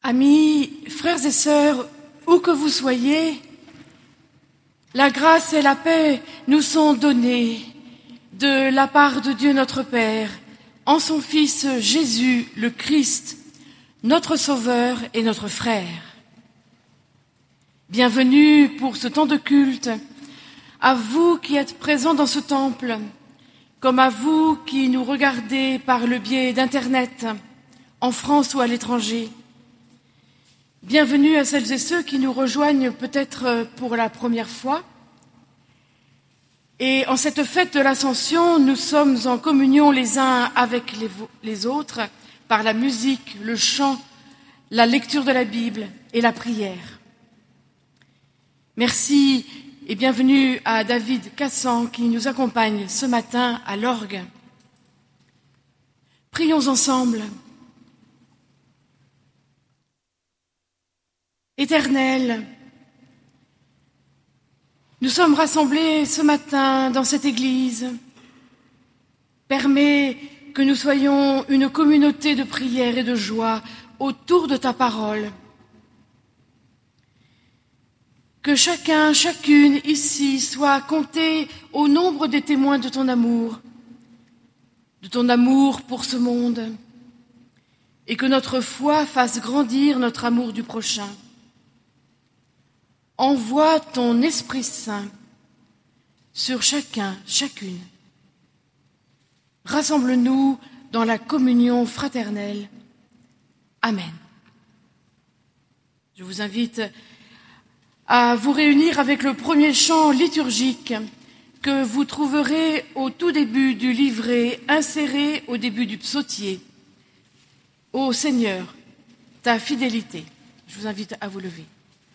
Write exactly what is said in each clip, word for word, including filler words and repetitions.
Amis, frères et sœurs, où que vous soyez, la grâce et la paix nous sont données de la part de Dieu notre Père, en son Fils Jésus, le Christ, notre Sauveur et notre frère. Bienvenue pour ce temps de culte, à vous qui êtes présents dans ce temple, comme à vous qui nous regardez par le biais d'Internet, en France ou à l'étranger. Bienvenue à celles et ceux qui nous rejoignent peut-être pour la première fois. Et en cette fête de l'Ascension, nous sommes en communion les uns avec les, les autres par la musique, le chant, la lecture de la Bible et la prière. Merci et bienvenue à David Cassan qui nous accompagne ce matin à l'orgue. Prions ensemble. Éternel, nous sommes rassemblés ce matin dans cette église. Permets que nous soyons une communauté de prière et de joie autour de ta parole. Que chacun, chacune ici soit compté au nombre des témoins de ton amour, de ton amour pour ce monde, et que notre foi fasse grandir notre amour du prochain. Envoie ton Esprit Saint sur chacun, chacune. Rassemble-nous dans la communion fraternelle. Amen. Je vous invite à vous réunir avec le premier chant liturgique que vous trouverez au tout début du livret inséré au début du psautier. Ô Seigneur, ta fidélité. Je vous invite à vous lever.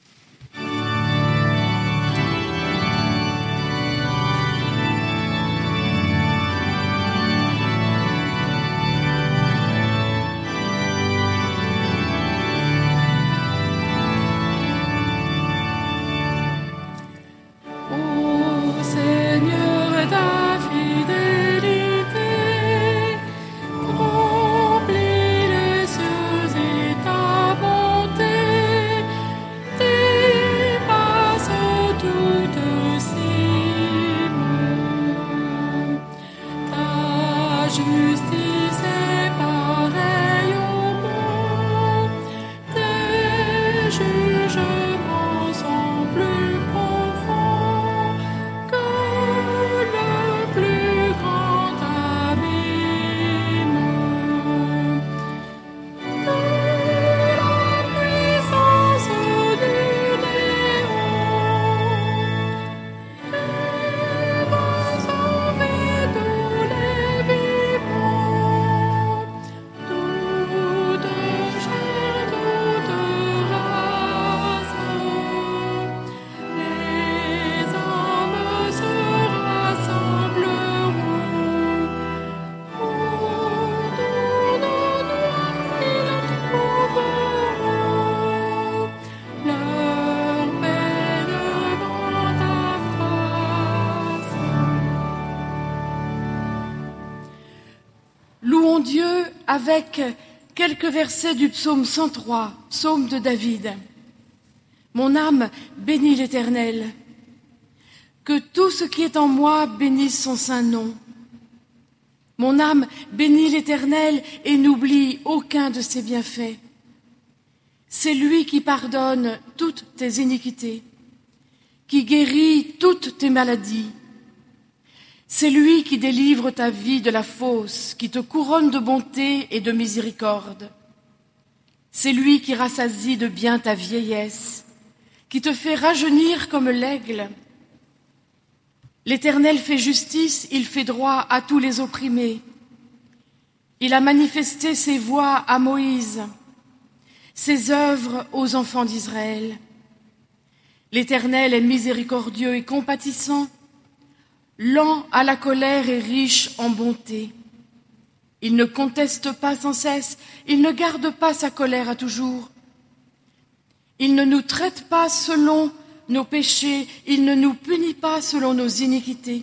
Dieu avec quelques versets du psaume cent trois, psaume de David. Mon âme bénit l'Éternel. Que tout ce qui est en moi bénisse son saint nom. Mon âme bénit l'Éternel et n'oublie aucun de ses bienfaits. C'est lui qui pardonne toutes tes iniquités, qui guérit toutes tes maladies. C'est lui qui délivre ta vie de la fosse, qui te couronne de bonté et de miséricorde. C'est lui qui rassasie de bien ta vieillesse, qui te fait rajeunir comme l'aigle. L'Éternel fait justice, il fait droit à tous les opprimés. Il a manifesté ses voies à Moïse, ses œuvres aux enfants d'Israël. L'Éternel est miséricordieux et compatissant, lent à la colère et riche en bonté. Il ne conteste pas sans cesse, il ne garde pas sa colère à toujours. Il ne nous traite pas selon nos péchés, il ne nous punit pas selon nos iniquités.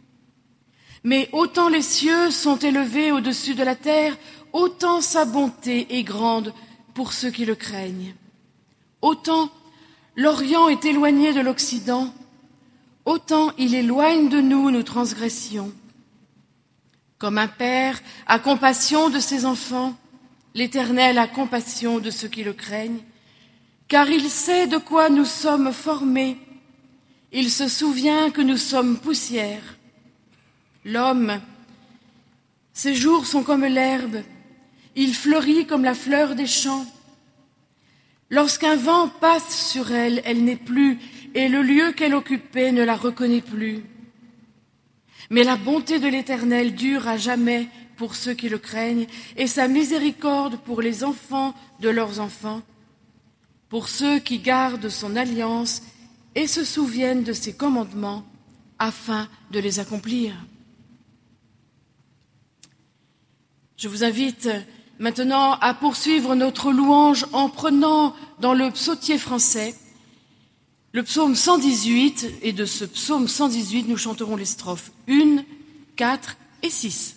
Mais autant les cieux sont élevés au-dessus de la terre, autant sa bonté est grande pour ceux qui le craignent. Autant l'Orient est éloigné de l'Occident, autant il éloigne de nous nos transgressions. Comme un père a compassion de ses enfants, l'Éternel a compassion de ceux qui le craignent, car il sait de quoi nous sommes formés, il se souvient que nous sommes poussière. L'homme, ses jours sont comme l'herbe, il fleurit comme la fleur des champs. Lorsqu'un vent passe sur elle, elle n'est plus, et le lieu qu'elle occupait ne la reconnaît plus. Mais la bonté de l'Éternel dure à jamais pour ceux qui le craignent, et sa miséricorde pour les enfants de leurs enfants, pour ceux qui gardent son alliance et se souviennent de ses commandements, afin de les accomplir. Je vous invite maintenant à poursuivre notre louange en prenant dans le psautier français le psaume cent dix-huit, et de ce psaume cent dix-huit, nous chanterons les strophes un, quatre et six.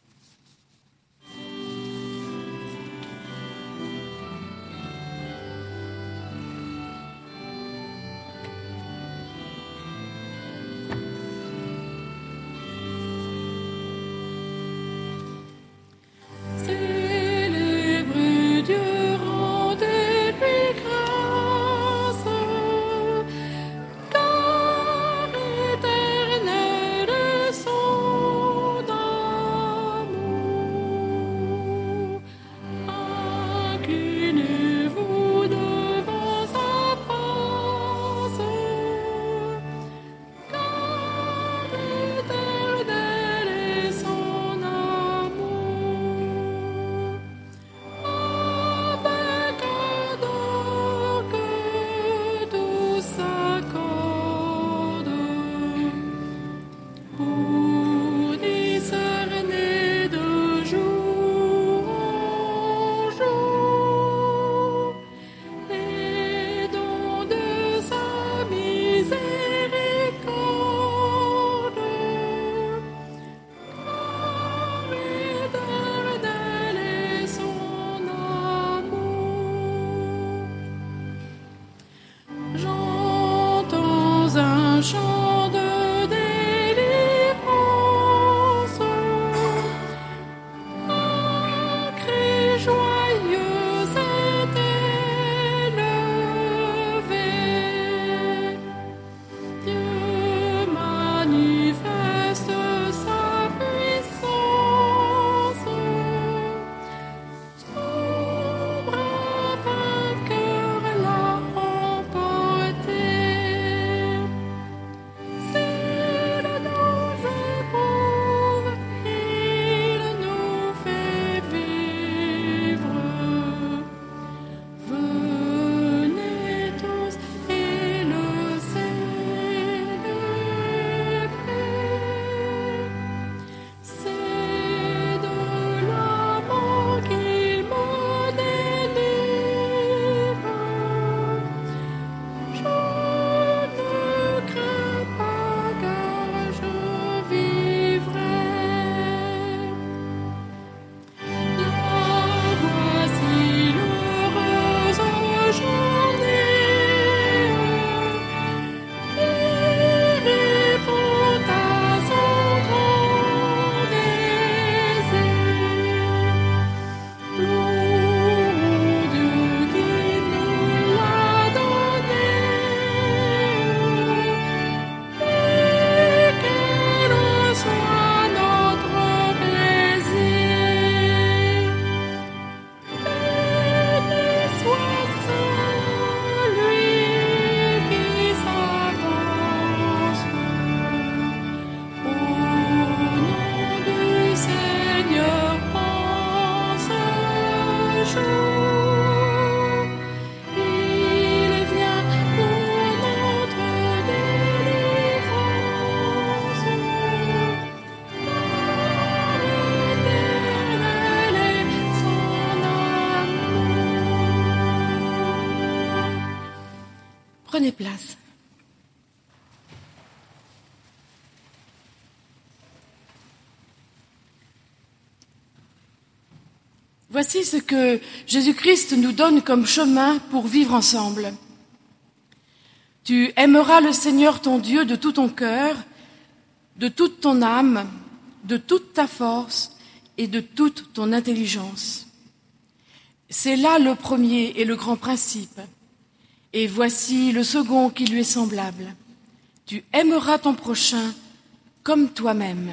Prenez place. Voici ce que Jésus-Christ nous donne comme chemin pour vivre ensemble. Tu aimeras le Seigneur ton Dieu de tout ton cœur, de toute ton âme, de toute ta force et de toute ton intelligence. C'est là le premier et le grand principe. Et voici le second qui lui est semblable. Tu aimeras ton prochain comme toi-même.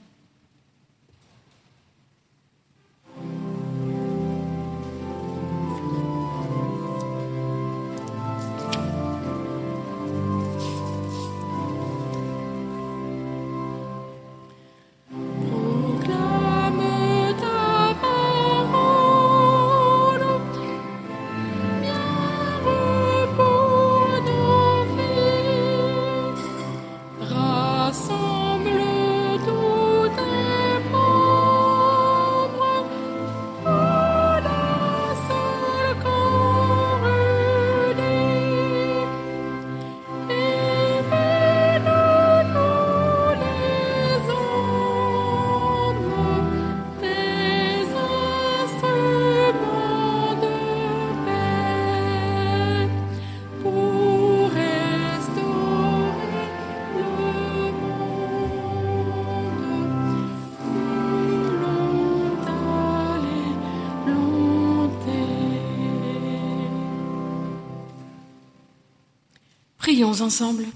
Prions ensemble.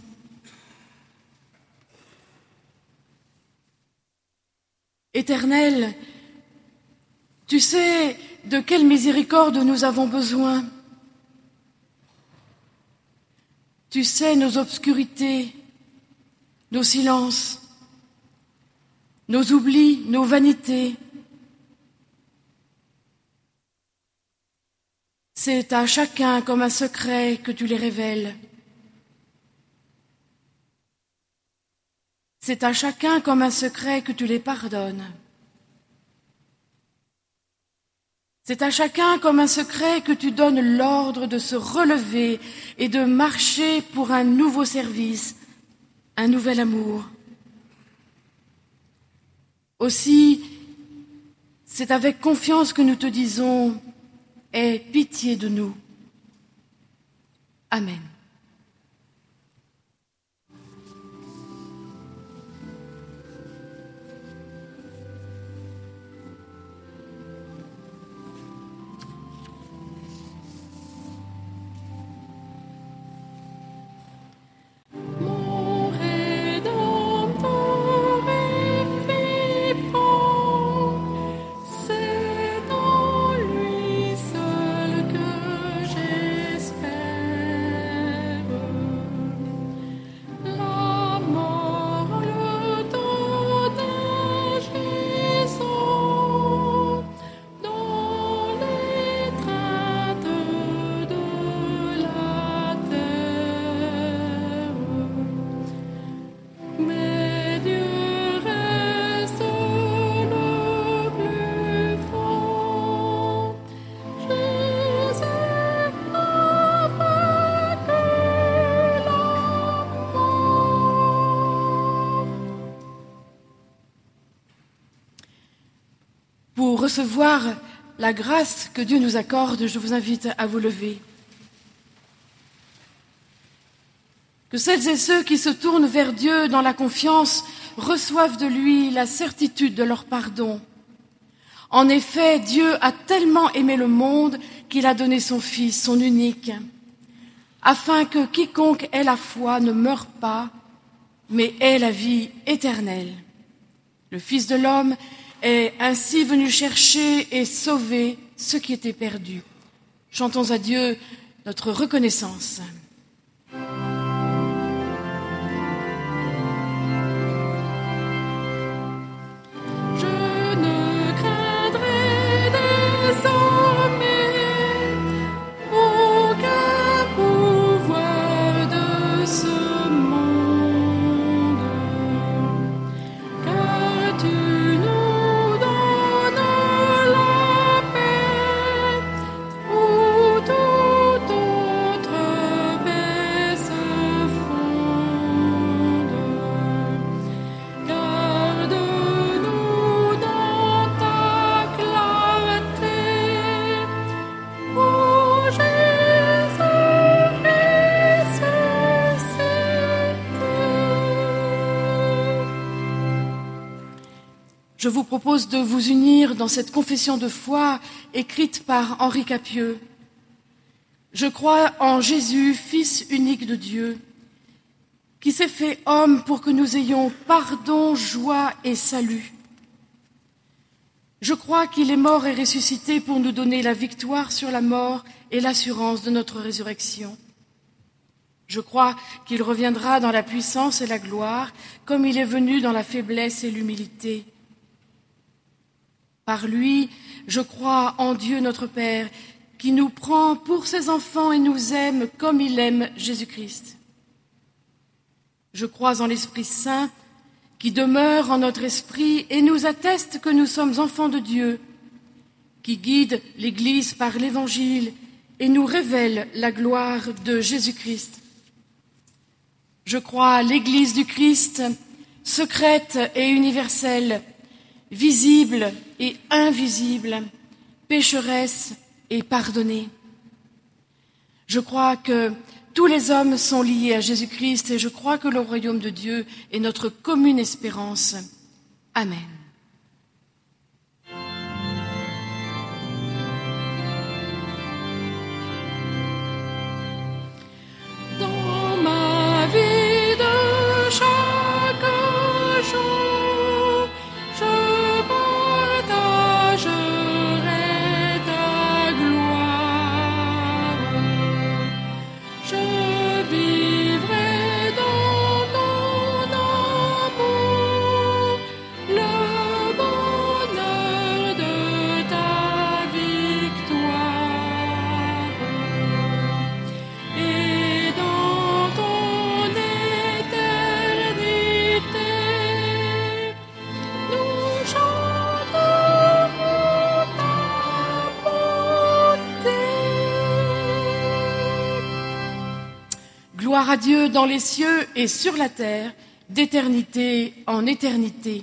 Éternel, tu sais de quelle miséricorde nous avons besoin. Tu sais nos obscurités, nos silences, nos oublis, nos vanités. C'est à chacun comme un secret que tu les révèles. C'est à chacun comme un secret que tu les pardonnes. C'est à chacun comme un secret que tu donnes l'ordre de se relever et de marcher pour un nouveau service, un nouvel amour. Aussi, c'est avec confiance que nous te disons « Aie pitié de nous ». Amen. Pour recevoir la grâce que Dieu nous accorde, je vous invite à vous lever. Que celles et ceux qui se tournent vers Dieu dans la confiance reçoivent de lui la certitude de leur pardon. En effet, Dieu a tellement aimé le monde qu'il a donné son Fils, son unique, afin que quiconque ait la foi ne meure pas, mais ait la vie éternelle. Le Fils de l'homme est ainsi venu chercher et sauver ceux qui étaient perdus. Chantons à Dieu notre reconnaissance. Tout autre je vous propose de vous unir dans cette confession de foi écrite par Henri Capieux. Je crois en Jésus, Fils unique de Dieu, qui s'est fait homme pour que nous ayons pardon, joie et salut. Je crois qu'il est mort et ressuscité pour nous donner la victoire sur la mort et l'assurance de notre résurrection. Je crois qu'il reviendra dans la puissance et la gloire, comme il est venu dans la faiblesse et l'humilité. Par lui, je crois en Dieu notre Père, qui nous prend pour ses enfants et nous aime comme il aime Jésus-Christ. Je crois en l'Esprit Saint, qui demeure en notre esprit et nous atteste que nous sommes enfants de Dieu, qui guide l'Église par l'Évangile et nous révèle la gloire de Jésus-Christ. Je crois à l'Église du Christ, secrète et universelle, visible et invisible, pécheresse et pardonnée. Je crois que tous les hommes sont liés à Jésus-Christ et je crois que le royaume de Dieu est notre commune espérance. Amen. Dans ma vie de chaque jour, je partagerai ta gloire. Je vivrai dans ton amour le bonheur de ta victoire. Et dans ton éternité, nous chanterons ta bonté. Gloire à Dieu dans les cieux et sur la terre, d'éternité en éternité.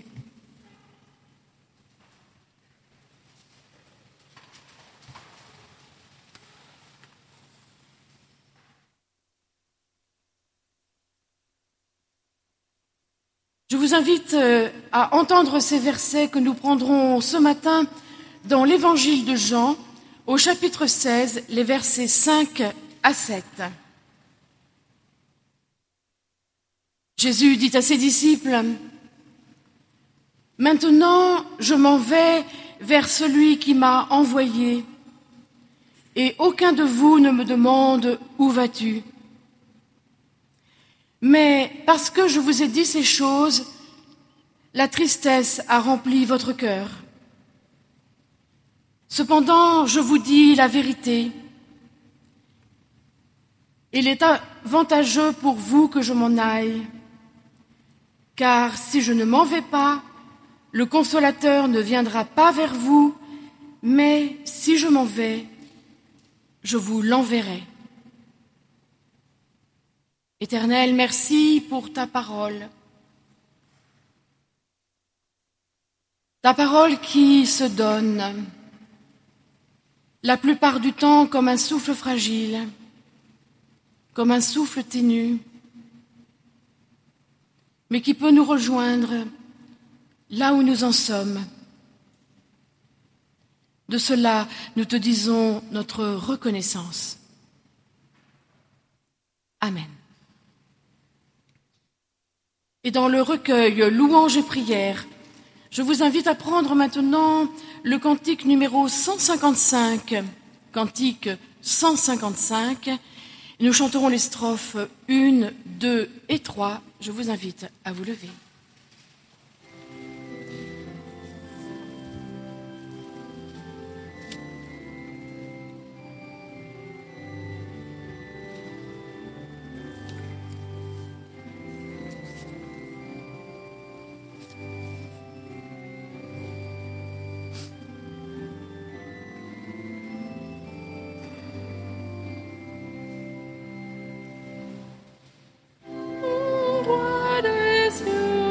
Je vous invite euh, à entendre ces versets que nous prendrons ce matin dans l'Évangile de Jean, au chapitre seize, les versets cinq à sept. Jésus dit à ses disciples, « Maintenant, je m'en vais vers celui qui m'a envoyé, et aucun de vous ne me demande « Où vas-tu » Mais parce que je vous ai dit ces choses, la tristesse a rempli votre cœur. Cependant, je vous dis la vérité. Il est avantageux pour vous que je m'en aille, car si je ne m'en vais pas, le Consolateur ne viendra pas vers vous, mais si je m'en vais, je vous l'enverrai. Éternel, merci pour ta parole. Ta parole qui se donne, la plupart du temps comme un souffle fragile, comme un souffle ténu, mais qui peut nous rejoindre là où nous en sommes. De cela, nous te disons notre reconnaissance. Amen. Et dans le recueil Louanges et prières, je vous invite à prendre maintenant le cantique numéro cent cinquante-cinq, cantique cent cinquante-cinq. Nous chanterons les strophes un, deux et trois. Je vous invite à vous lever. Roi des cieux,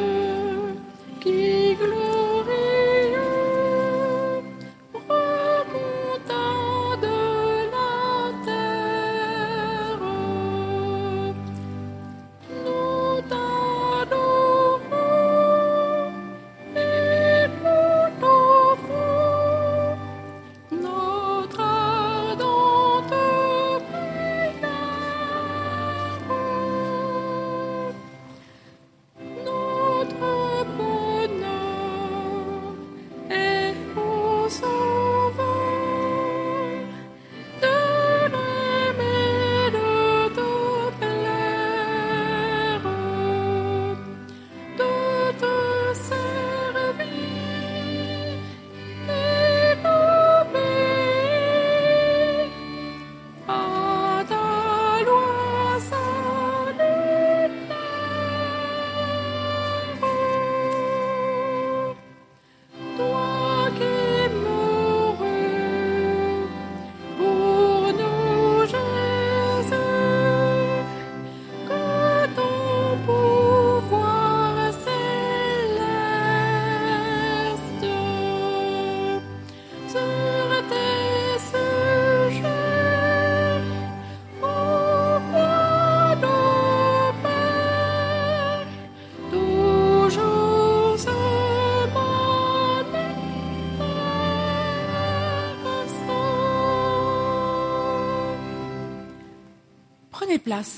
Prenez place.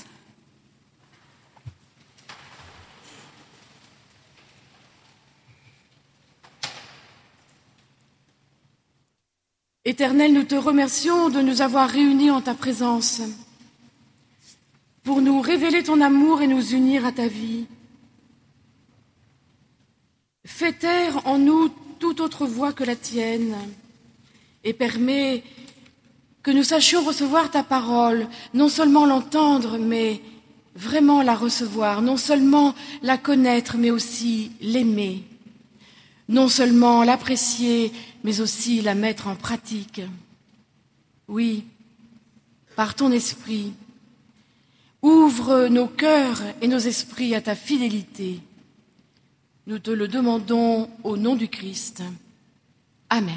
Éternel, nous te remercions de nous avoir réunis en ta présence pour nous révéler ton amour et nous unir à ta vie. Fais taire en nous toute autre voix que la tienne et permets que nous sachions recevoir ta parole, non seulement l'entendre, mais vraiment la recevoir, non seulement la connaître, mais aussi l'aimer, non seulement l'apprécier, mais aussi la mettre en pratique. Oui, par ton esprit, ouvre nos cœurs et nos esprits à ta fidélité. Nous te le demandons au nom du Christ. Amen.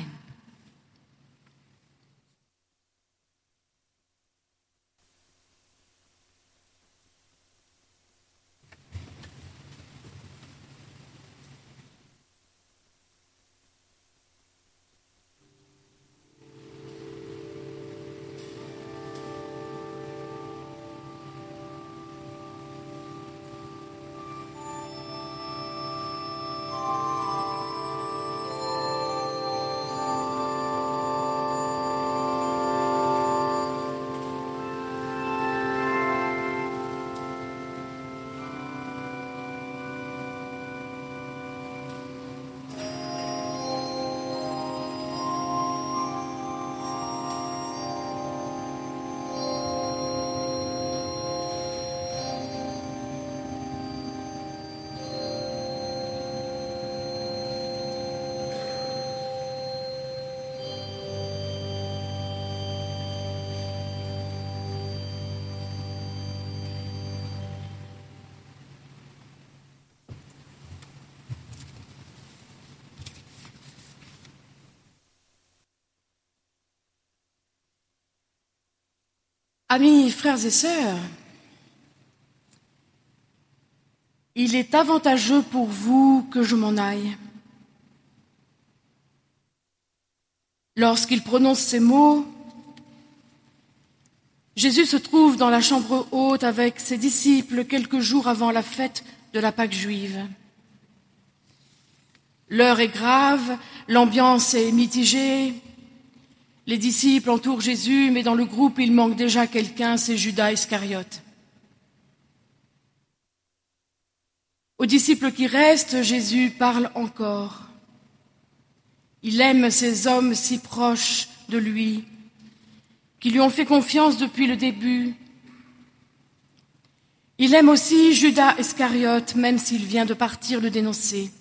Amis, frères et sœurs, il est avantageux pour vous que je m'en aille. Lorsqu'il prononce ces mots, Jésus se trouve dans la chambre haute avec ses disciples quelques jours avant la fête de la Pâque juive. L'heure est grave, l'ambiance est mitigée. Les disciples entourent Jésus, mais dans le groupe, il manque déjà quelqu'un, c'est Judas Iscariote. Aux disciples qui restent, Jésus parle encore. Il aime ces hommes si proches de lui, qui lui ont fait confiance depuis le début. Il aime aussi Judas Iscariote, même s'il vient de partir le dénoncer.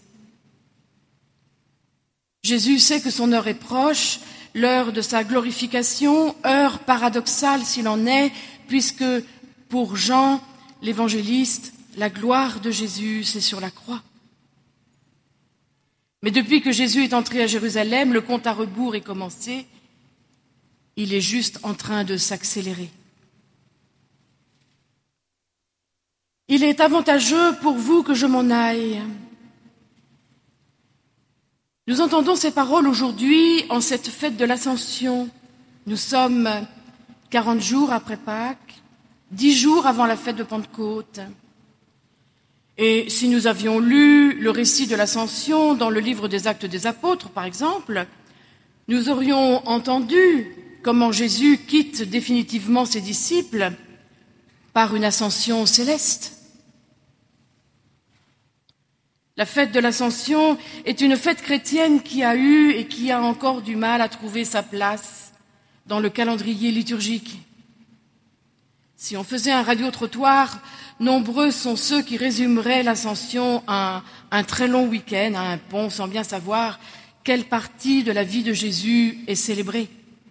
Jésus sait que son heure est proche, l'heure de sa glorification, heure paradoxale s'il en est, puisque pour Jean, l'évangéliste, la gloire de Jésus, c'est sur la croix. Mais depuis que Jésus est entré à Jérusalem, le compte à rebours est commencé. Il est juste en train de s'accélérer. Il est avantageux pour vous que je m'en aille. Nous entendons ces paroles aujourd'hui en cette fête de l'Ascension. Nous sommes quarante jours après Pâques, dix jours avant la fête de Pentecôte. Et si nous avions lu le récit de l'Ascension dans le livre des Actes des Apôtres, par exemple, nous aurions entendu comment Jésus quitte définitivement ses disciples par une ascension céleste. La fête de l'Ascension est une fête chrétienne qui a eu et qui a encore du mal à trouver sa place dans le calendrier liturgique. Si on faisait un radio-trottoir, nombreux sont ceux qui résumeraient l'Ascension à un, un très long week-end, à un pont, sans bien savoir quelle partie de la vie de Jésus est célébrée.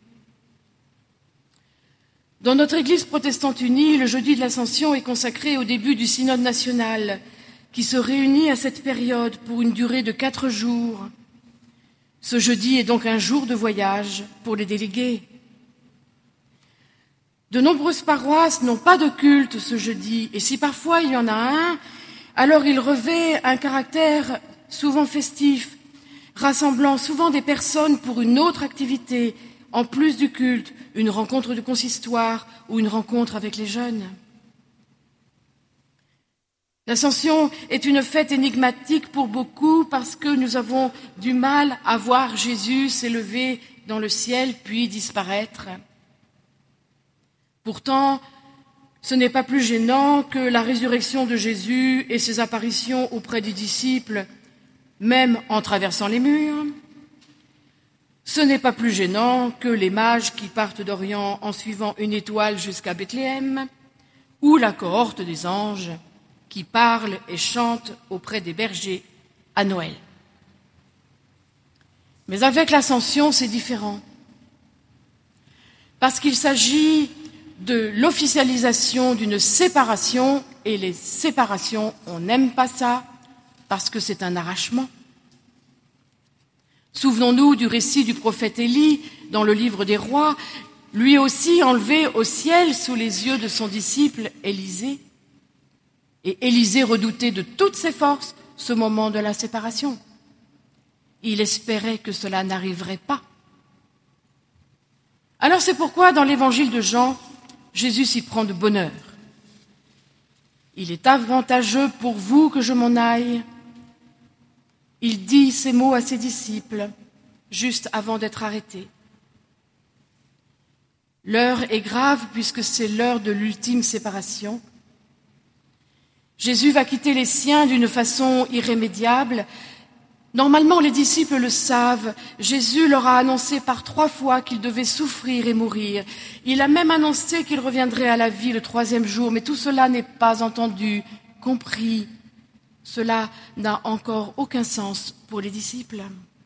Dans notre Église protestante unie, le jeudi de l'Ascension est consacré au début du synode national, qui se réunit à cette période pour une durée de quatre jours. Ce jeudi est donc un jour de voyage pour les délégués. De nombreuses paroisses n'ont pas de culte ce jeudi, et si parfois il y en a un, alors il revêt un caractère souvent festif, rassemblant souvent des personnes pour une autre activité, en plus du culte, une rencontre de consistoire ou une rencontre avec les jeunes. L'Ascension est une fête énigmatique pour beaucoup parce que nous avons du mal à voir Jésus s'élever dans le ciel puis disparaître. Pourtant, ce n'est pas plus gênant que la résurrection de Jésus et ses apparitions auprès des disciples, même en traversant les murs. Ce n'est pas plus gênant que les mages qui partent d'Orient en suivant une étoile jusqu'à Bethléem, ou la cohorte des anges qui parlent et chantent auprès des bergers à Noël. Mais avec l'Ascension, c'est différent, parce qu'il s'agit de l'officialisation d'une séparation, et les séparations, on n'aime pas ça, parce que c'est un arrachement. Souvenons-nous du récit du prophète Élie dans le livre des rois, lui aussi enlevé au ciel sous les yeux de son disciple Élisée. Et Élisée redoutait de toutes ses forces ce moment de la séparation. Il espérait que cela n'arriverait pas. Alors c'est pourquoi dans l'évangile de Jean, Jésus s'y prend de bonne heure. Il est avantageux pour vous que je m'en aille. Il dit ces mots à ses disciples, juste avant d'être arrêté. L'heure est grave puisque c'est l'heure de l'ultime séparation. Jésus va quitter les siens d'une façon irrémédiable. Normalement, les disciples le savent. Jésus leur a annoncé par trois fois qu'il devait souffrir et mourir. Il a même annoncé qu'il reviendrait à la vie le troisième jour, mais tout cela n'est pas entendu, compris. Cela n'a encore aucun sens pour les disciples.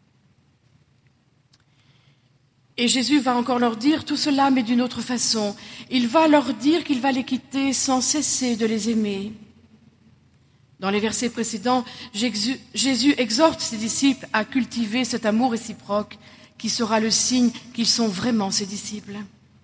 Et Jésus va encore leur dire tout cela, mais d'une autre façon. Il va leur dire qu'il va les quitter sans cesser de les aimer. Dans les versets précédents, Jésus exhorte ses disciples à cultiver cet amour réciproque qui sera le signe qu'ils sont vraiment ses disciples.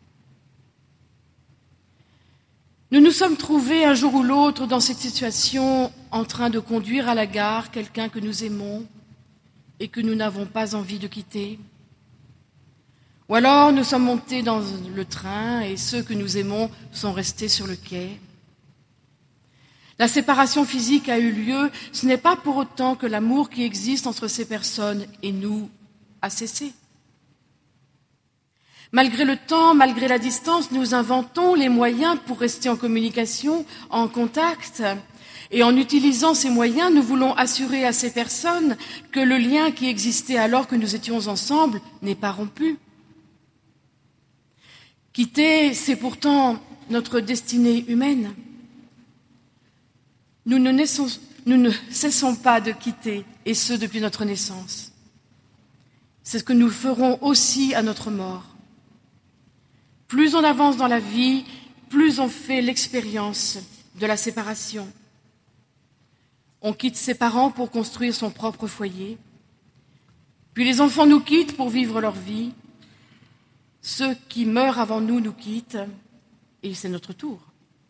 Nous nous sommes trouvés un jour ou l'autre dans cette situation en train de conduire à la gare quelqu'un que nous aimons et que nous n'avons pas envie de quitter. Ou alors nous sommes montés dans le train et ceux que nous aimons sont restés sur le quai. La séparation physique a eu lieu, ce n'est pas pour autant que l'amour qui existe entre ces personnes et nous a cessé. Malgré le temps, malgré la distance, nous inventons les moyens pour rester en communication, en contact. Et en utilisant ces moyens, nous voulons assurer à ces personnes que le lien qui existait alors que nous étions ensemble n'est pas rompu. Quitter, c'est pourtant notre destinée humaine. Nous ne, naissons, nous ne cessons pas de quitter, et ce depuis notre naissance. C'est ce que nous ferons aussi à notre mort. Plus on avance dans la vie, plus on fait l'expérience de la séparation. On quitte ses parents pour construire son propre foyer, puis les enfants nous quittent pour vivre leur vie. Ceux qui meurent avant nous nous quittent, et c'est notre tour.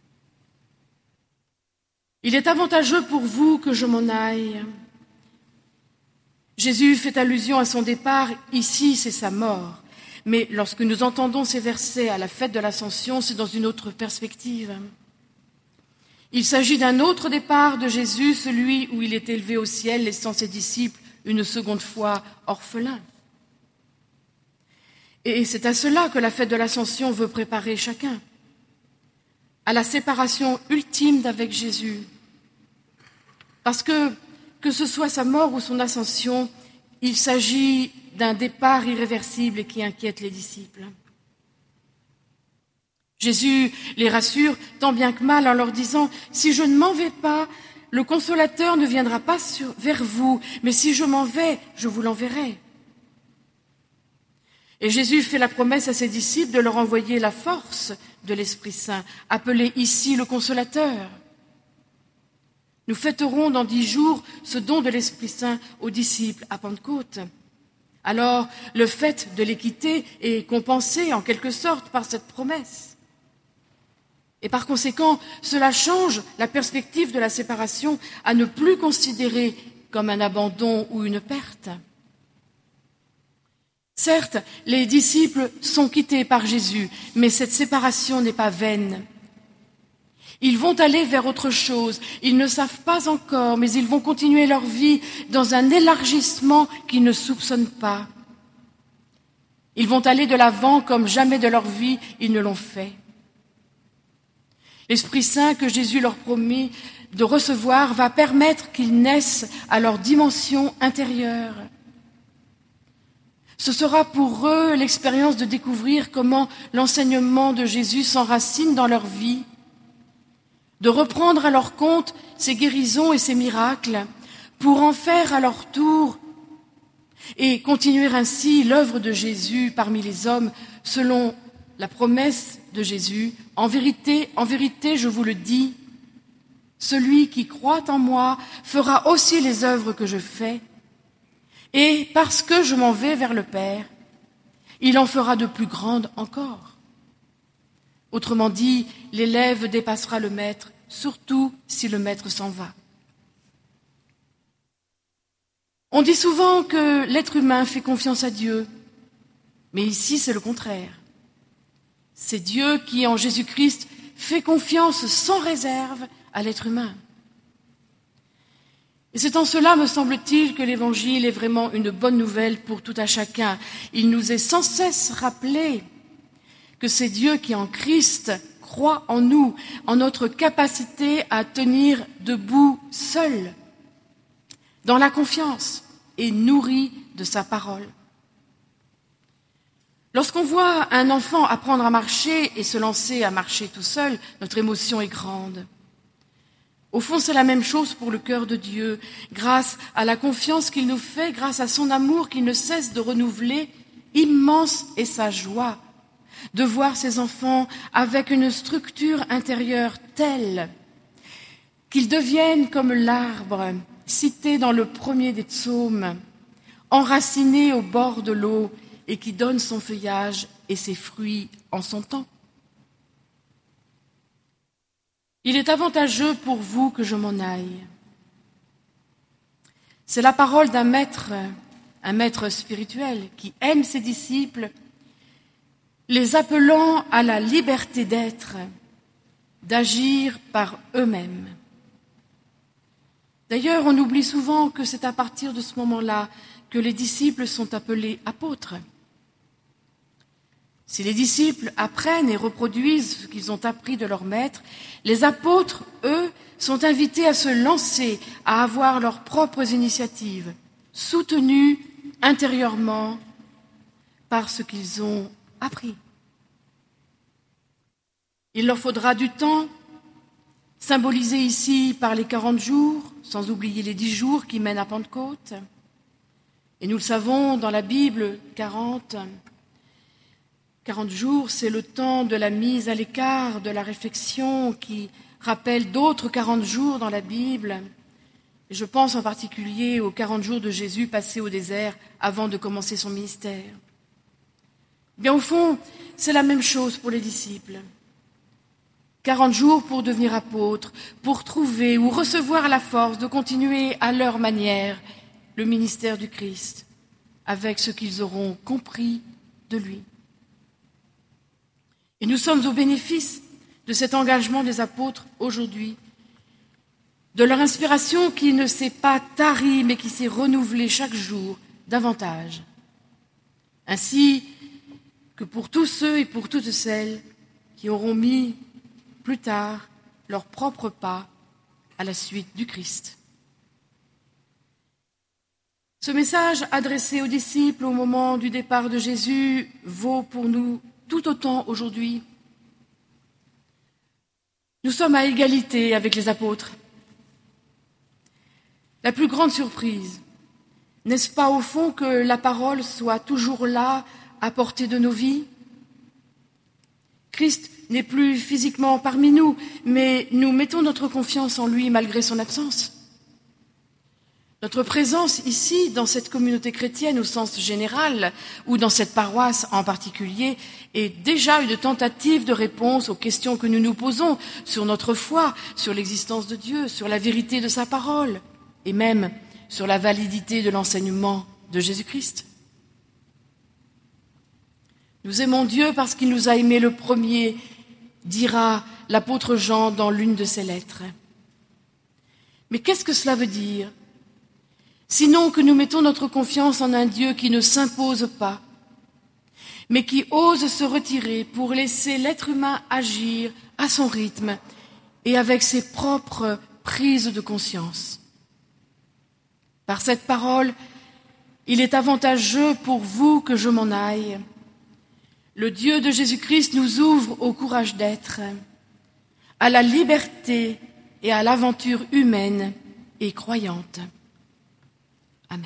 Il est avantageux pour vous que je m'en aille. Jésus fait allusion à son départ, ici c'est sa mort. Mais lorsque nous entendons ces versets à la fête de l'Ascension, c'est dans une autre perspective. Il s'agit d'un autre départ de Jésus, celui où il est élevé au ciel, laissant ses disciples une seconde fois orphelins. Et c'est à cela que la fête de l'Ascension veut préparer chacun, à la séparation ultime d'avec Jésus. Parce que, que ce soit sa mort ou son ascension, il s'agit d'un départ irréversible et qui inquiète les disciples. Jésus les rassure tant bien que mal en leur disant « Si je ne m'en vais pas, le consolateur ne viendra pas sur, vers vous, mais si je m'en vais, je vous l'enverrai. » Et Jésus fait la promesse à ses disciples de leur envoyer la force de l'Esprit Saint, appelé ici le Consolateur. Nous fêterons dans dix jours ce don de l'Esprit Saint aux disciples à Pentecôte. Alors, le fait de les quitter est compensé en quelque sorte par cette promesse. Et par conséquent, cela change la perspective de la séparation à ne plus considérer comme un abandon ou une perte. Certes, les disciples sont quittés par Jésus, mais cette séparation n'est pas vaine. Ils vont aller vers autre chose. Ils ne savent pas encore, mais ils vont continuer leur vie dans un élargissement qu'ils ne soupçonnent pas. Ils vont aller de l'avant comme jamais de leur vie ils ne l'ont fait. L'Esprit Saint que Jésus leur promet de recevoir va permettre qu'ils naissent à leur dimension intérieure. Ce sera pour eux l'expérience de découvrir comment l'enseignement de Jésus s'enracine dans leur vie, de reprendre à leur compte ses guérisons et ses miracles, pour en faire à leur tour et continuer ainsi l'œuvre de Jésus parmi les hommes selon la promesse de Jésus. En vérité, en vérité, je vous le dis, celui qui croit en moi fera aussi les œuvres que je fais, et parce que je m'en vais vers le Père, il en fera de plus grandes encore. Autrement dit, l'élève dépassera le maître, surtout si le maître s'en va. On dit souvent que l'être humain fait confiance à Dieu, mais ici c'est le contraire. C'est Dieu qui, en Jésus-Christ, fait confiance sans réserve à l'être humain. Et c'est en cela, me semble-t-il, que l'Évangile est vraiment une bonne nouvelle pour tout à chacun. Il nous est sans cesse rappelé que c'est Dieu qui, en Christ, croit en nous, en notre capacité à tenir debout seul, dans la confiance et nourri de sa parole. Lorsqu'on voit un enfant apprendre à marcher et se lancer à marcher tout seul, notre émotion est grande. Au fond, c'est la même chose pour le cœur de Dieu. Grâce à la confiance qu'il nous fait, grâce à son amour qu'il ne cesse de renouveler, immense est sa joie de voir ses enfants avec une structure intérieure telle qu'ils deviennent comme l'arbre cité dans le premier des psaumes, enraciné au bord de l'eau et qui donne son feuillage et ses fruits en son temps. Il est avantageux pour vous que je m'en aille. C'est la parole d'un maître, un maître spirituel qui aime ses disciples, les appelant à la liberté d'être, d'agir par eux-mêmes. D'ailleurs, on oublie souvent que c'est à partir de ce moment-là que les disciples sont appelés apôtres. Si les disciples apprennent et reproduisent ce qu'ils ont appris de leur maître, les apôtres, eux, sont invités à se lancer, à avoir leurs propres initiatives, soutenus intérieurement par ce qu'ils ont appris. Il leur faudra du temps, symbolisé ici par les quarante jours, sans oublier les dix jours qui mènent à Pentecôte. Et nous le savons, dans la Bible, quarante, quarante jours, c'est le temps de la mise à l'écart, de la réflexion qui rappelle d'autres quarante jours dans la Bible. Et je pense en particulier aux quarante jours de Jésus passés au désert avant de commencer son ministère. Bien au fond, c'est la même chose pour les disciples. quarante jours pour devenir apôtres, pour trouver ou recevoir la force de continuer à leur manière le ministère du Christ, avec ce qu'ils auront compris de lui. Et nous sommes au bénéfice de cet engagement des apôtres aujourd'hui, de leur inspiration qui ne s'est pas tarie, mais qui s'est renouvelée chaque jour davantage. Ainsi que pour tous ceux et pour toutes celles qui auront mis plus tard leur propre pas à la suite du Christ. Ce message adressé aux disciples au moment du départ de Jésus vaut pour nous tout autant aujourd'hui. Nous sommes à égalité avec les apôtres. La plus grande surprise, n'est-ce pas au fond que la parole soit toujours là à portée de nos vies ? Christ n'est plus physiquement parmi nous, mais nous mettons notre confiance en lui malgré son absence. Notre présence ici, dans cette communauté chrétienne au sens général, ou dans cette paroisse en particulier, est déjà une tentative de réponse aux questions que nous nous posons sur notre foi, sur l'existence de Dieu, sur la vérité de sa parole, et même sur la validité de l'enseignement de Jésus-Christ. Nous aimons Dieu parce qu'il nous a aimés le premier, dira l'apôtre Jean dans l'une de ses lettres. Mais qu'est-ce que cela veut dire? Sinon que nous mettons notre confiance en un Dieu qui ne s'impose pas, mais qui ose se retirer pour laisser l'être humain agir à son rythme et avec ses propres prises de conscience. Par cette parole, il est avantageux pour vous que je m'en aille. Le Dieu de Jésus-Christ nous ouvre au courage d'être, à la liberté et à l'aventure humaine et croyante. Amen.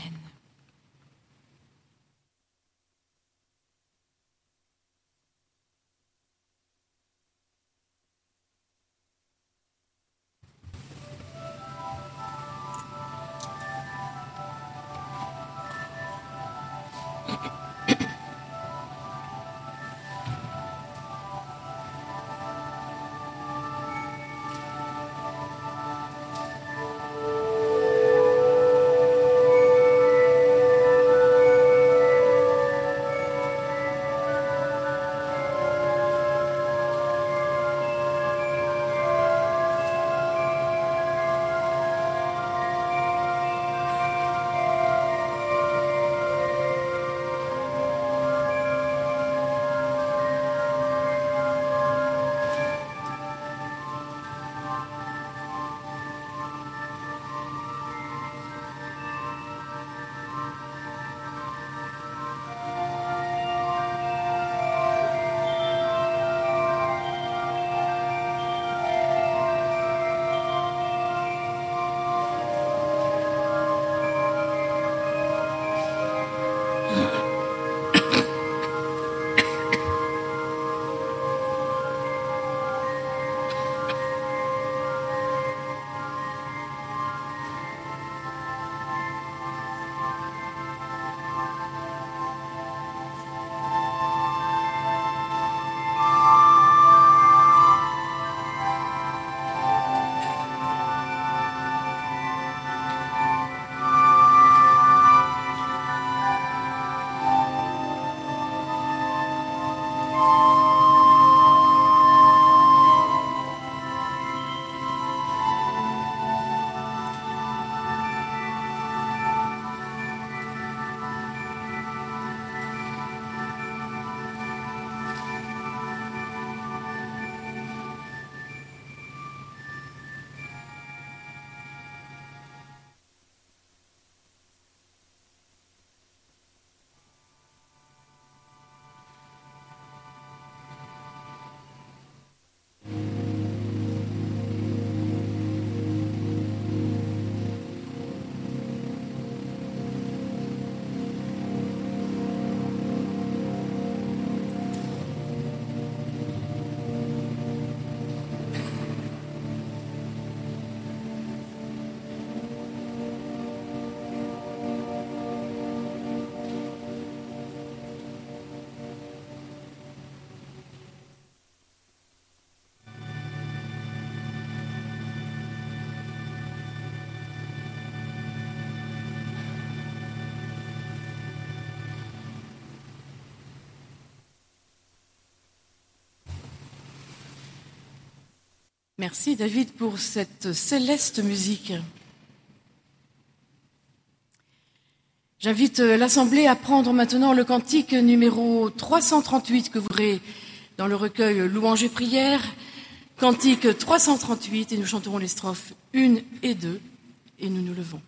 Merci David pour cette céleste musique. J'invite l'Assemblée à prendre maintenant le cantique numéro trois cent trente-huit que vous verrez dans le recueil Louanges et prières. Cantique trois cent trente-huit et nous chanterons les strophes un et deux et nous nous levons.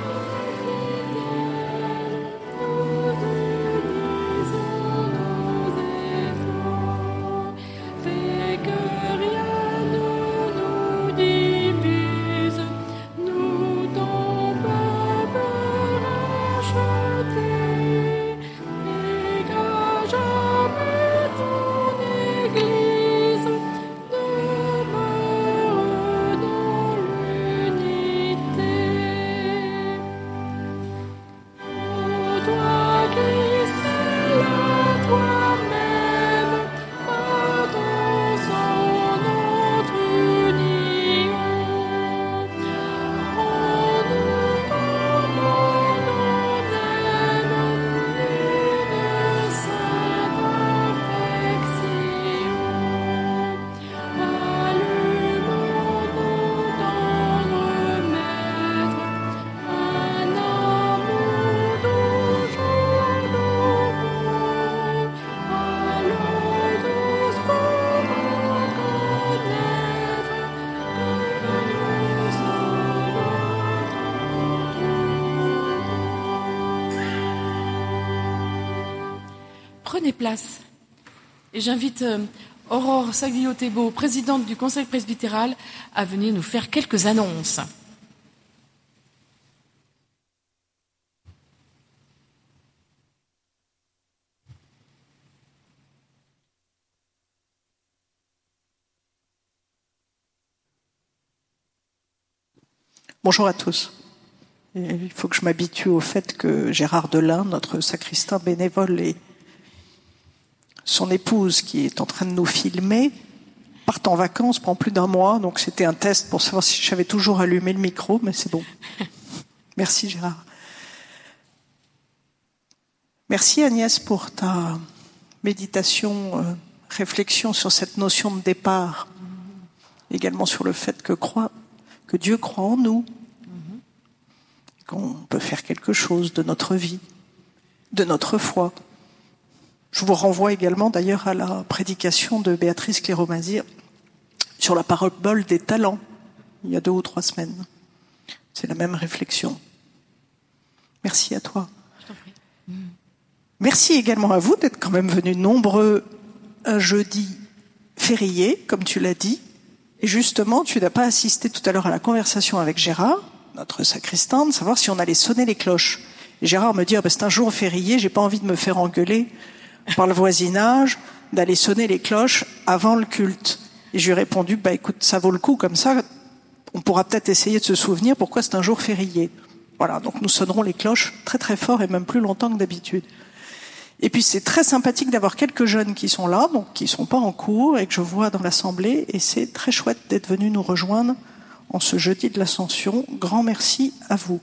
Nous prenez place. Et j'invite euh, Aurore Saglio-Thébault, présidente du Conseil presbytéral, à venir nous faire quelques annonces. Bonjour à tous. Et il faut que je m'habitue au fait que Gérard Delin, notre sacristain bénévole, et son épouse, qui est en train de nous filmer, partent en vacances pendant plus d'un mois. Donc c'était un test pour savoir si j'avais toujours allumé le micro, mais c'est bon. Merci Gérard. Merci Agnès pour ta méditation, euh, réflexion sur cette notion de départ, également sur le fait que croit, que Dieu croit en nous, mm-hmm. qu'on peut faire quelque chose de notre vie, de notre foi. Je vous renvoie également d'ailleurs à la prédication de Béatrice Cléro-Mazir sur la parabole des talents, il y a deux ou trois semaines. C'est la même réflexion. Merci à toi. Je t'en prie. Mm. Merci également à vous d'être quand même venus nombreux un jeudi férié, comme tu l'as dit. Et justement, tu n'as pas assisté tout à l'heure à la conversation avec Gérard, notre sacristain, de savoir si on allait sonner les cloches. Et Gérard me dit, ah ben c'est un jour férié, j'ai pas envie de me faire engueuler par le voisinage, d'aller sonner les cloches avant le culte. Et je lui ai répondu, bah écoute, ça vaut le coup, comme ça, on pourra peut-être essayer de se souvenir pourquoi c'est un jour férié. Voilà, donc nous sonnerons les cloches très très fort et même plus longtemps que d'habitude. Et puis c'est très sympathique d'avoir quelques jeunes qui sont là, donc qui sont pas en cours et que je vois dans l'assemblée, et c'est très chouette d'être venus nous rejoindre en ce jeudi de l'Ascension. Grand merci à vous.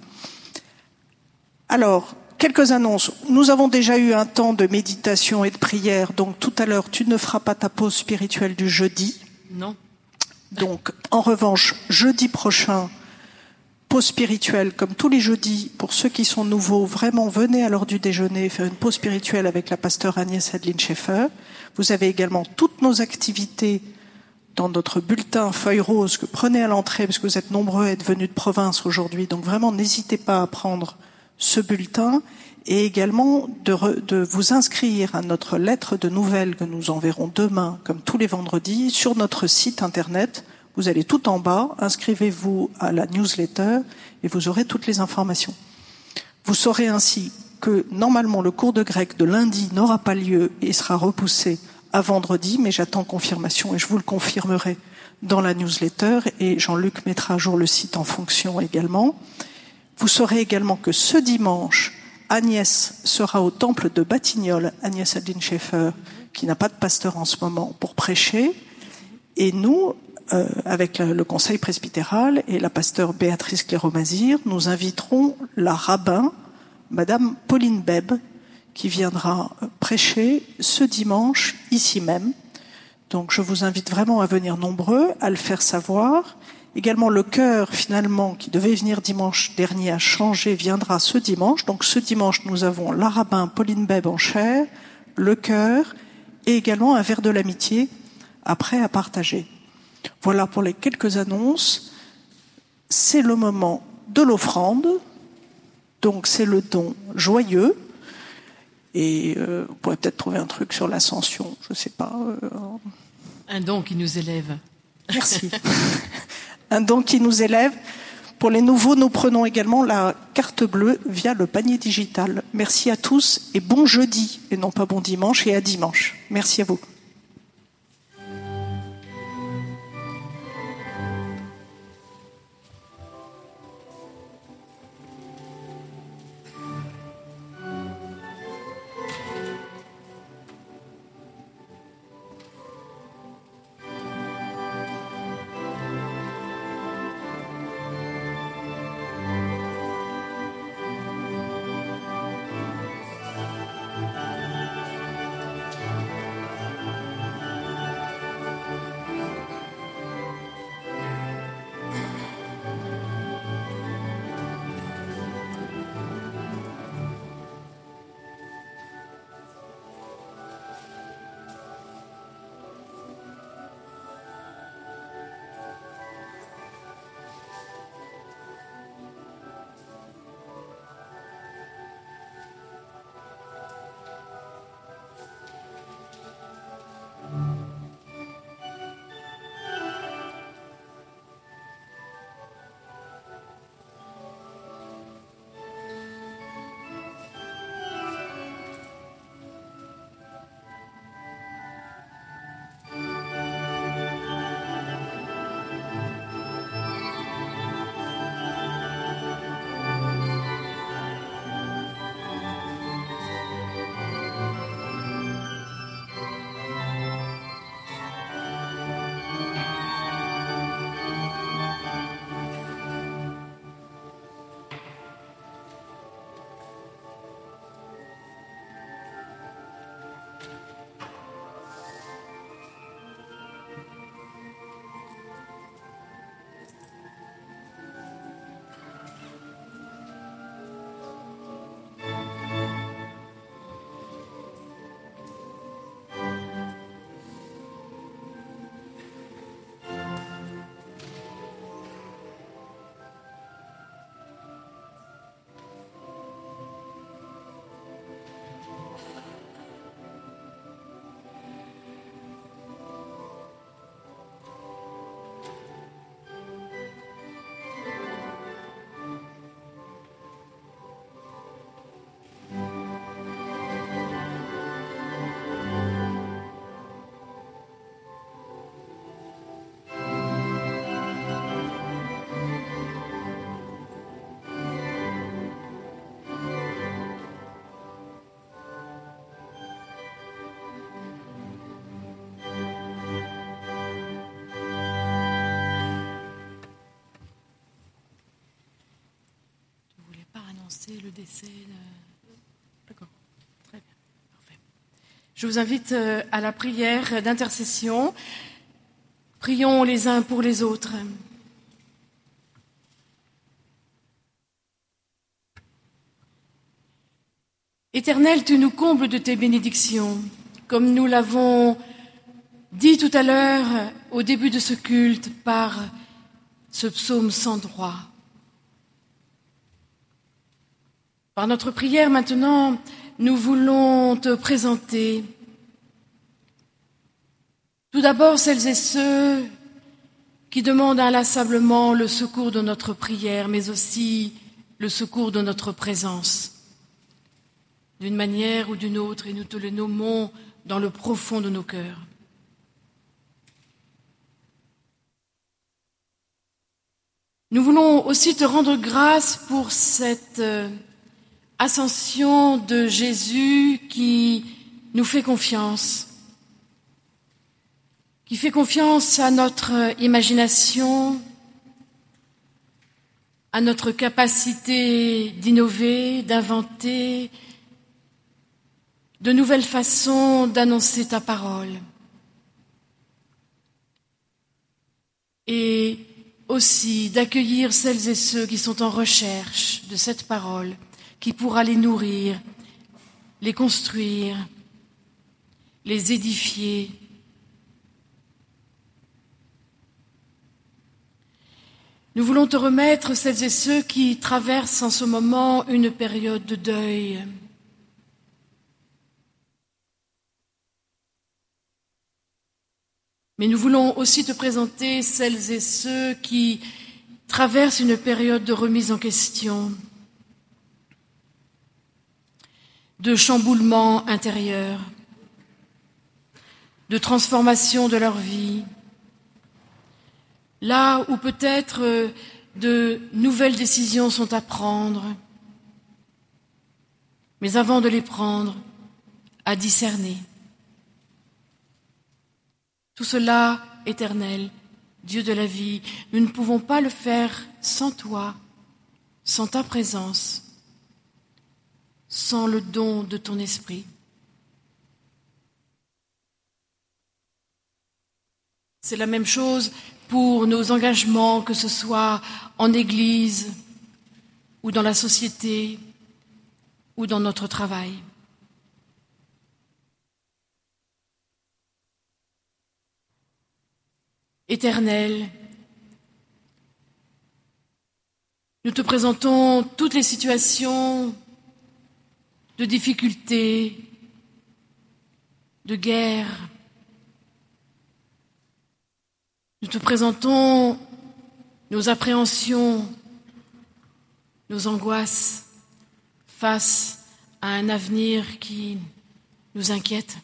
Alors, quelques annonces. Nous avons déjà eu un temps de méditation et de prière, donc tout à l'heure, tu ne feras pas ta pause spirituelle du jeudi. Non. Donc, en revanche, jeudi prochain, pause spirituelle, comme tous les jeudis, pour ceux qui sont nouveaux, vraiment venez à l'heure du déjeuner faire une pause spirituelle avec la pasteure Agnès Adeline Schaeffer. Vous avez également toutes nos activités dans notre bulletin feuille rose que prenez à l'entrée, parce que vous êtes nombreux à être venus de province aujourd'hui. Donc vraiment, n'hésitez pas à prendre ce bulletin et également de, re, de vous inscrire à notre lettre de nouvelles que nous enverrons demain, comme tous les vendredis, sur notre site internet. Vous allez tout en bas, inscrivez-vous à la newsletter et vous aurez toutes les informations. Vous saurez ainsi que normalement le cours de grec de lundi n'aura pas lieu et sera repoussé à vendredi, mais j'attends confirmation et je vous le confirmerai dans la newsletter et Jean-Luc mettra à jour le site en fonction également. Vous saurez également que ce dimanche, Agnès sera au temple de Batignolles, Agnès Adeline Schaeffer, qui n'a pas de pasteur en ce moment, pour prêcher. Et nous, euh, avec le conseil presbytéral et la pasteure Béatrice Cléro-Mazir, nous inviterons la rabbin, Madame Pauline Beb, qui viendra prêcher ce dimanche, ici même. Donc je vous invite vraiment à venir nombreux, à le faire savoir. Également, le chœur, finalement, qui devait venir dimanche dernier, a changé, viendra ce dimanche. Donc, ce dimanche, nous avons la rabbin Pauline Beb en chair, le chœur, et également un verre de l'amitié, après à partager. Voilà pour les quelques annonces. C'est le moment de l'offrande. Donc, c'est le don joyeux. Et euh, vous pourrez peut-être trouver un truc sur l'ascension, je sais pas. Euh... Un don qui nous élève. Merci. Un don qui nous élève. Pour les nouveaux, nous prenons également la carte bleue via le panier digital. Merci à tous et bon jeudi, et non pas bon dimanche, et à dimanche. Merci à vous. annoncer le décès de... D'accord, très bien, parfait. Je vous invite à la prière d'intercession. Prions les uns pour les autres. Éternel, tu nous combles de tes bénédictions, comme nous l'avons dit tout à l'heure au début de ce culte par ce psaume sans droit. Par notre prière maintenant, nous voulons te présenter tout d'abord celles et ceux qui demandent inlassablement le secours de notre prière, mais aussi le secours de notre présence, d'une manière ou d'une autre, et nous te le nommons dans le profond de nos cœurs. Nous voulons aussi te rendre grâce pour cette ascension de Jésus qui nous fait confiance, qui fait confiance à notre imagination, à notre capacité d'innover, d'inventer de nouvelles façons d'annoncer ta parole. Et aussi d'accueillir celles et ceux qui sont en recherche de cette parole, qui pourra les nourrir, les construire, les édifier. Nous voulons te remettre celles et ceux qui traversent en ce moment une période de deuil. Mais nous voulons aussi te présenter celles et ceux qui traversent une période de remise en question, de chamboulement intérieur, de transformation de leur vie, là où peut-être de nouvelles décisions sont à prendre, mais avant de les prendre, à discerner. Tout cela, Éternel, Dieu de la vie, nous ne pouvons pas le faire sans toi, sans ta présence, sans le don de ton esprit. C'est la même chose pour nos engagements, que ce soit en Église ou dans la société ou dans notre travail. Éternel, nous te présentons toutes les situations de difficulté, de guerre. Nous te présentons nos appréhensions, nos angoisses face à un avenir qui nous inquiète.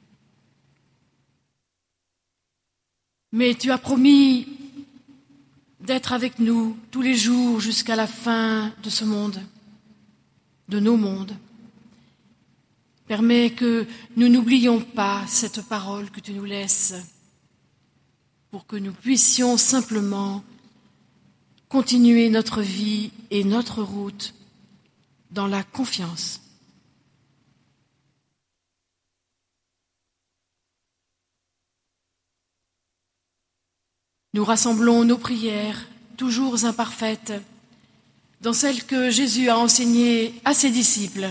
Mais tu as promis d'être avec nous tous les jours jusqu'à la fin de ce monde, de nos mondes. Permets que nous n'oublions pas cette parole que tu nous laisses pour que nous puissions simplement continuer notre vie et notre route dans la confiance. Nous rassemblons nos prières, toujours imparfaites, dans celles que Jésus a enseignées à ses disciples.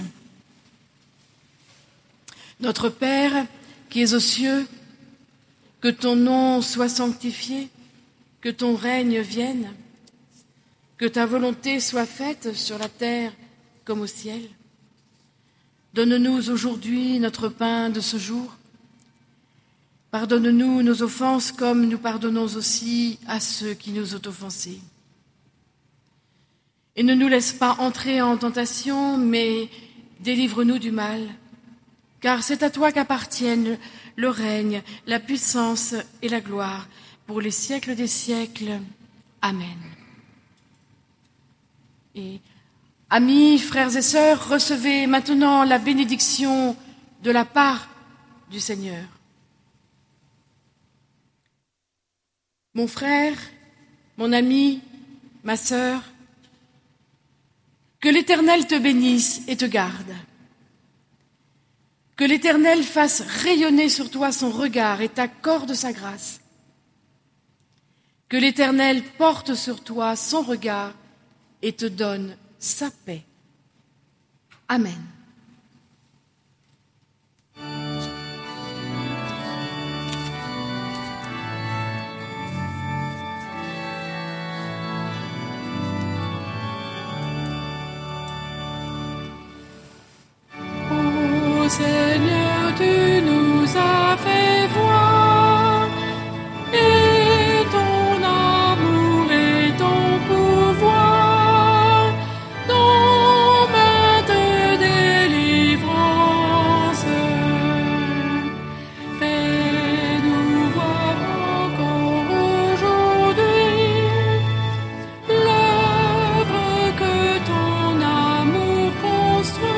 Notre Père, qui es aux cieux, que ton nom soit sanctifié, que ton règne vienne, que ta volonté soit faite sur la terre comme au ciel. Donne-nous aujourd'hui notre pain de ce jour. Pardonne-nous nos offenses comme nous pardonnons aussi à ceux qui nous ont offensés. Et ne nous laisse pas entrer en tentation, mais délivre-nous du mal, car c'est à toi qu'appartiennent le règne, la puissance et la gloire pour les siècles des siècles. Amen. Et amis, frères et sœurs, recevez maintenant la bénédiction de la part du Seigneur. Mon frère, mon ami, ma sœur, Que l'Éternel te bénisse et te garde. Que l'Éternel fasse rayonner sur toi son regard et t'accorde sa grâce. Que l'Éternel porte sur toi son regard et te donne sa paix. Amen. Ô Seigneur, tu nous as fait voir et ton amour et ton pouvoir dans maintes délivrances. Fais-nous voir encore aujourd'hui l'œuvre que ton amour construit.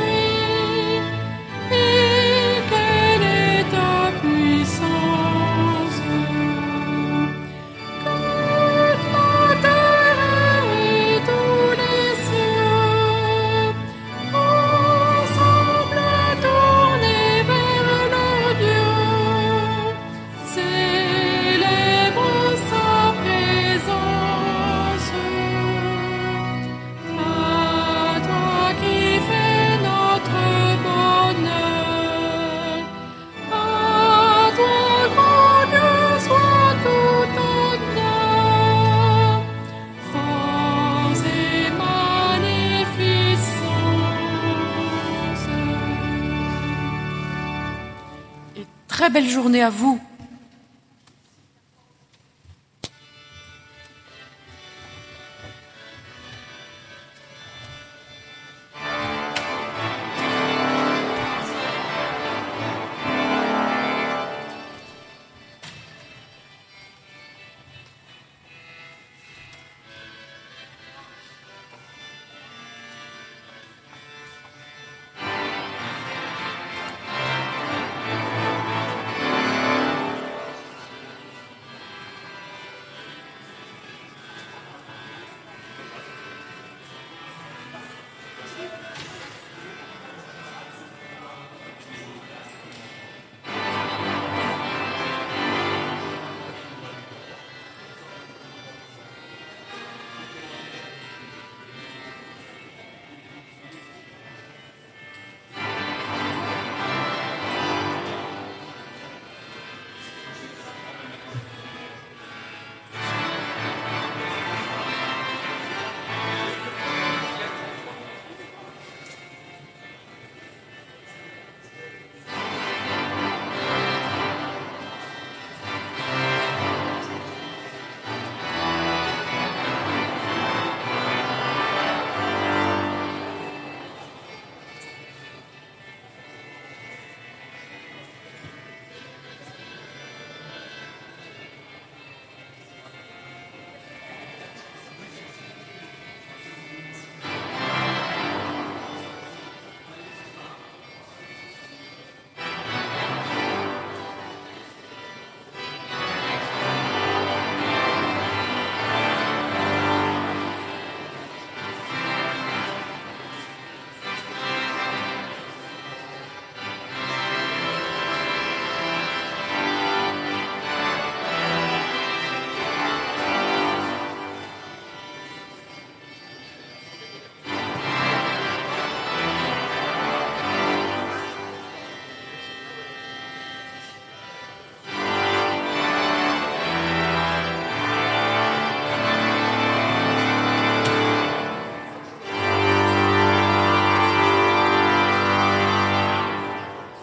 Très belle journée à vous.